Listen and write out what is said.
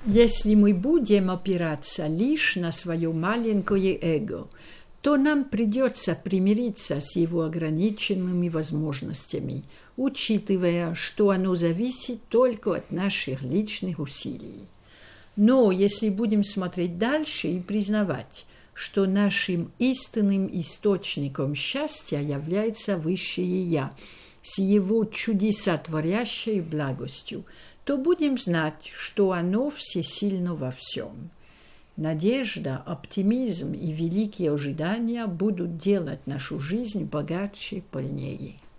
Если мы будем опираться лишь на свое маленькое эго, то нам придется примириться с его ограниченными возможностями, учитывая, что оно зависит только от наших личных усилий. Но если будем смотреть дальше и признавать, что нашим истинным источником счастья является Высшее Я с его чудесотворящей благостью, то будем знать, что оно всесильно во всем. Надежда, оптимизм и великие ожидания будут делать нашу жизнь богаче, полнее.